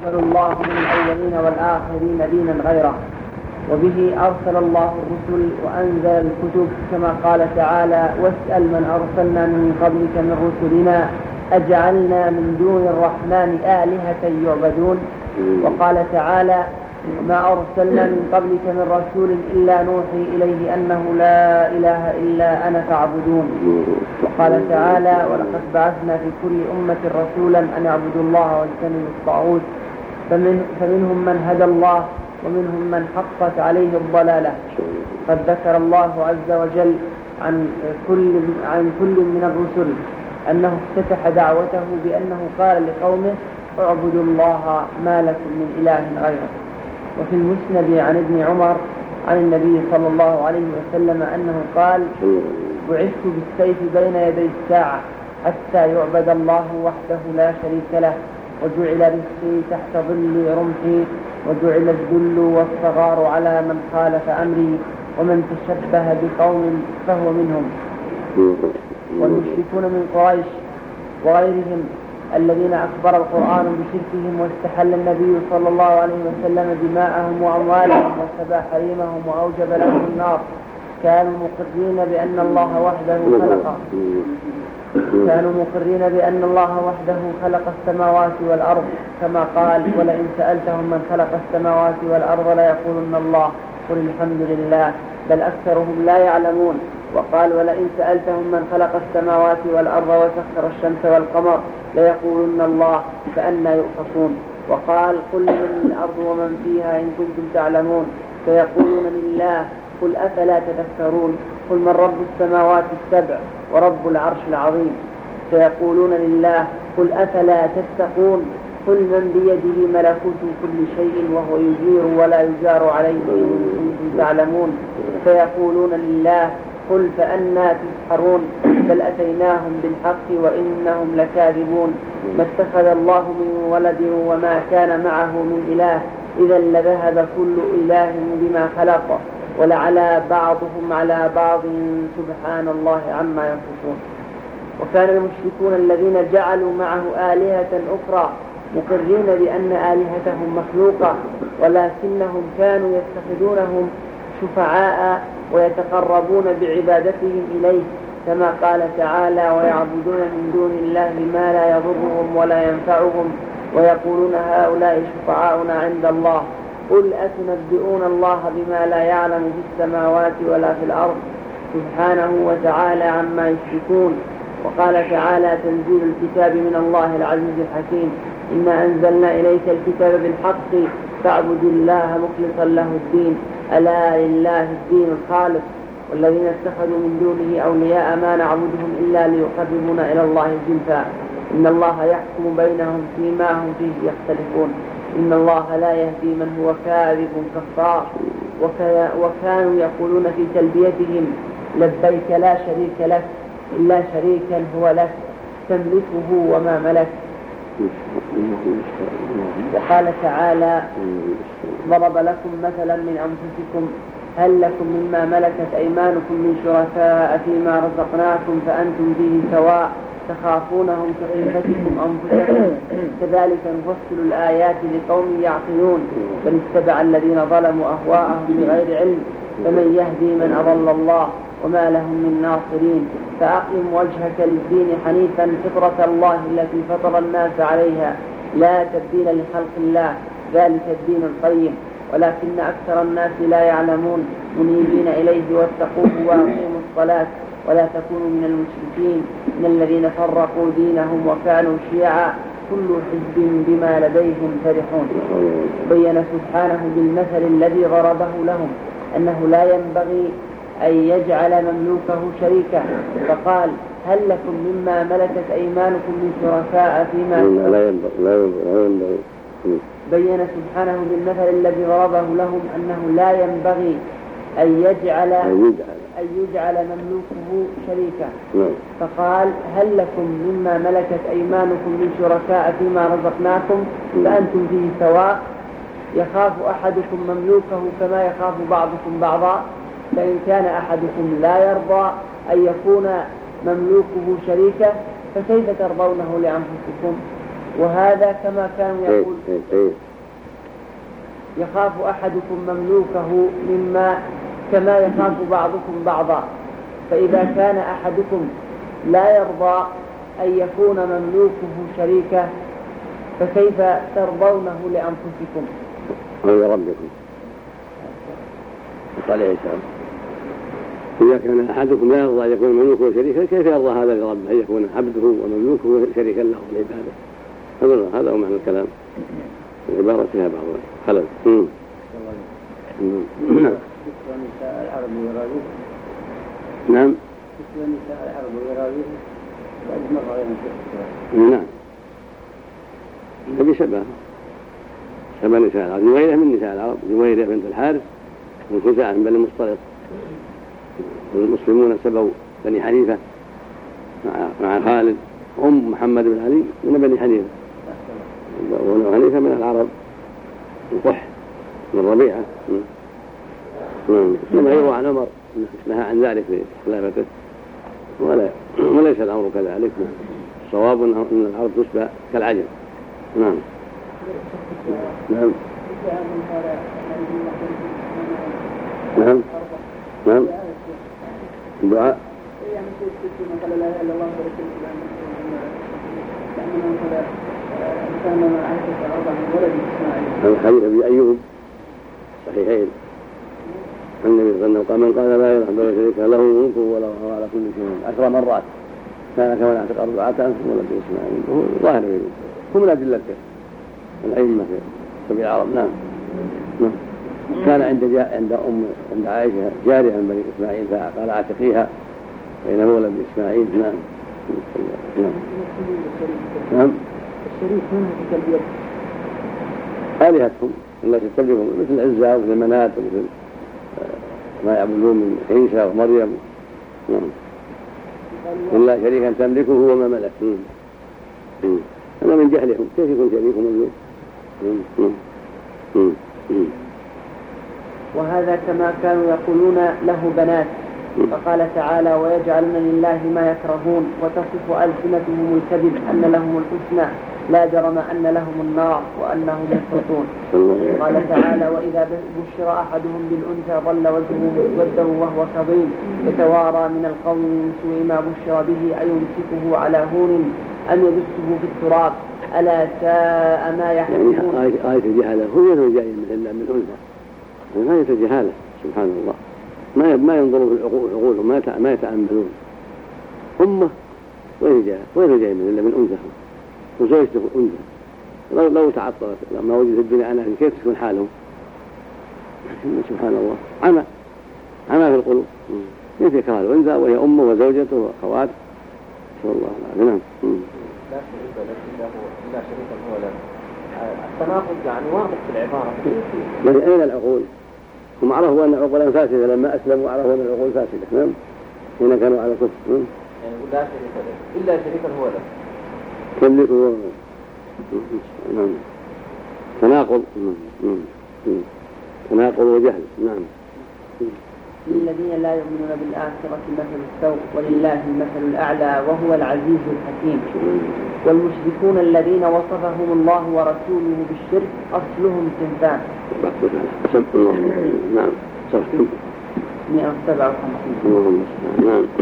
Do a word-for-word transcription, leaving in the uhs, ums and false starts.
يقبل الله من الأولين والآخرين دينا غيره، وبه أرسل الله الرسل وأنزل الكتب، كما قال تعالى: واسأل من أرسلنا من قبلك من رسلنا أجعلنا من دون الرحمن آلهة يعبدون. وقال تعالى: ما أرسلنا من قبلك من رسول إلا نوحي إليه أنه لا إله إلا أنا فاعبدون. وقال تعالى: ولقد بعثنا في كل أمة رسولا أن اعبدوا الله واجتنبوا الطاغوت، فمن فمنهم من هدى الله ومنهم من حقت عليه الضلالة. قد ذكر الله عز وجل عن كل عن كل من الرسل أنه افتتح دعوته بأنه قال لقومه: اعبدوا الله ما لكم من إله غيره. وفي المسند عن ابن عمر عن النبي صلى الله عليه وسلم أنه قال: بعثت بالسيف بين يدي الساعة حتى يعبد الله وحده لا شريك له، وجعل رزقي تحت ظل رمحي، وجعل الذل والصغار على من خالف أمري، ومن تشبه بقوم فهو منهم. والمشركون من قريش وغيرهم الذين أخبر القرآن بشركهم واستحل النبي صلى الله عليه وسلم دماءهم وأموالهم وسبى حريمهم وأوجب لهم النار، كانوا مقرين بأن الله وحده خلق كانوا مقرين بأن الله وحده خلق السماوات والأرض، كما قال: ولئن سألتهم من خلق السماوات والأرض ليقولن الله قل الحمد لله بل أكثرهم لا يعلمون. وقال: ولئن سألتهم من خلق السماوات والأرض وسخر الشمس والقمر ليقولن الله فأنى يؤفكون. وقال: قل من الأرض ومن فيها إن كنتم تعلمون فيقولون لله قل أفلا تذكرون. قل من رب السماوات السبع ورب العرش العظيم فيقولون لله قل أفلا تتقون. قل من بيده ملكوت كل شيء وهو يجير ولا يجار عليه إن كنتم تعلمون فيقولون لله قل فأنى تسحرون. بل أتيناهم بالحق وإنهم لكاذبون. ما اتخذ الله من ولد وما كان معه من إله إذا لذهب كل إله بما خلق ولعلى بعضهم على بعض سبحان الله عما يصفون. وكان المشركون الذين جعلوا معه آلهة أخرى مقرين بأن آلهتهم مخلوقة، ولكنهم كانوا يتخذونهم شفعاء ويتقربون بعبادتهم إليه، كما قال تعالى: ويعبدون من دون الله ما لا يضرهم ولا ينفعهم ويقولون هؤلاء شفعاؤنا عند الله. قل أتنبئون الله بما لا يعلم في السماوات ولا في الأرض سبحانه وتعالى عما يشركون. وقال تعالى: تنزيل الكتاب من الله العزيز الحكيم. إنا أنزلنا إليك الكتاب بالحق فاعبدوا الله مخلصا له الدين ألا لله الدين الخالص. والذين اتخذوا من دونه أولياء ما نعبدهم إلا ليقربونا إلى الله زلفى إن الله يحكم بينهم فيما هم فيه يختلفون إن الله لا يهدي من هو كاذب كفار. وكانوا يقولون في تلبيتهم: لبيك لا شريك لك إلا شريكا هو لك تملكه وما ملك. وقال تعالى: ضرب لكم مثلا من أنفسكم هل لكم مما ملكت أيمانكم من شركاء فيما رزقناكم فأنتم فيه سواء تخافونهم كخيفتكم أنفسكم كذلك نفصل الآيات لقوم يعقلون بل اتبع الذين ظلموا أهواءهم بغير علم فمن يهدي من أضل الله وما لهم من ناصرين. فأقم وجهك للدين حنيفا فطرة الله التي فطر الناس عليها لا تبديل لخلق الله ذلك الدين القيم ولكن أكثر الناس لا يعلمون. منيبين إليه واتقوه وأقيموا الصلاة ولا تكونوا من المشركين من الذين فرقوا دينهم وكانوا شيعا كل حزب بما لديهم فرحون. بين سبحانه بالمثل الذي ضربه لهم أنه لا ينبغي أن يجعل مملوكه شريكا، فقال: هل لكم مما ملكت أيمانكم من شركاء فيما لا ينبغي لا ينبغي بين سبحانه بالمثل الذي ضربه لهم أنه لا ينبغي أن يجعل أن يجعل مملوكه شريكا، فقال: هل لكم مما ملكت أيمانكم من شركاء فيما رزقناكم فأنتم فيه سواء يخاف أحدكم مملوكه كما يخاف بعضكم بعضا. فإن كان أحدكم لا يرضى أن يكون مملوكه شريكا فكيف ترضونه لأنفسكم؟ وهذا كما كانوا يقول يخاف أحدكم مملوكه مما كما يخاف بعضكم بعضا، فإذا كان أحدكم لا يرضى أن يكون مملوكه شريكه فكيف ترضونه لأنفسكم ولربكم؟ قال عيسى إذا كان أحدكم لا يرضى أن يكون مملوكه شريكا كيف يرضى هذا لربه أن يكون عبده ومملوكه شريكا له في العبادة؟ هذا هو معنى الكلام، العبارة فيها بعض خلل. نعم. نعم. نعم. هذه شبه شبه نساء العرب. جويرية من نساء العرب، جويرية بنت الحارث من خزاعة من بني المصطلق، والمسلمون سبوا بني حنيفة مع خالد، أم محمد بن علي من بني حنيفة، وبني حنيفة من العرب القح من ربيعة. كما يروى عن عمر نهى عن ذلك في خلافته، ولا وليس الأمر كذلك. الصواب أن العرب تشبه كالعجم. نعم. نعم. نعم. نعم. الدعاء الحديث أبي أيوب صحيحين عن النبي صلى الله عليه وسلم قال من قال لا إله إلا الله شريك له ملكه وله هو على كل شيء عشر مرات كان كما يعتقد أربعة أنفس ولد إسماعيل. وهو ظاهر منه هم الأدلة الأئمة في سبيل العرب. نعم. نعم. كان عند جاء عند أم عند عائشة جارية من بني إسماعيل فقال اعتقيها بين مولى إسماعيل. نعم. نعم. نعم. الشريك منها تكلبية آلهتهم التي تستبدلهم مثل عزة ومثل منات ومثل ما يعبدون من عيسى ومريم. نعم. إلا شريكا تملكه وما ملك. هذا من جهلهم، كيف يكون شريك مملوك؟ وهذا كما كانوا يقولون له بنات، فقال تعالى ويجعلون لله ما يكرهون وتصف ألسنتهم الكذب أن لهم الحسنى لا جرم أن لهم النار وأنهم يفرطون. قال تعالى وإذا بشر أحدهم بالأنثى ظل وجهه مسودا وهو كظيم يتوارى من القوم من سوء ما بشر به أيمسكه على هون أم يدسه في التراب ألا ساء ما يحكمون. يعني آية الجهالة هو جاي من الأنثى، آية الجهالة سبحان الله، ما ما ينظرون في العقول عقولهم ما ما يتأملون. أمة وين جاء وين جاي من إلا من أنثى وزوجته أنثى، لو لو تعطلت لما وجدت الدنيا عنها كيف تكون حالهم؟ سبحان الله، عمى عمى في القلوب. كيف يكره الأنثى وهي أمه وزوجته وأخوات؟ نسأل الله العافية. نعم. لا شريك له إلا هو لا شريك هو له. التناقض يعني واضح في العبارة. من أين العقول؟ هم عرفوا أن عقولا فاسدة لما أسلموا، عرفوا أن العقول فاسدة. نعم. حين كانوا على كفر. يعني لا شريك له إلا شريك هو له. تملكه. نعم. تناقض. تناقض وجهل. نعم. للذين لا يؤمنون بالآخرة مثل السوء ولله المثل الأعلى وهو العزيز الحكيم. والمشركون الذين وصفهم الله ورسوله بالشرك أصلهم صنفان. نعم. مئة وسبعة وخمسين. نعم.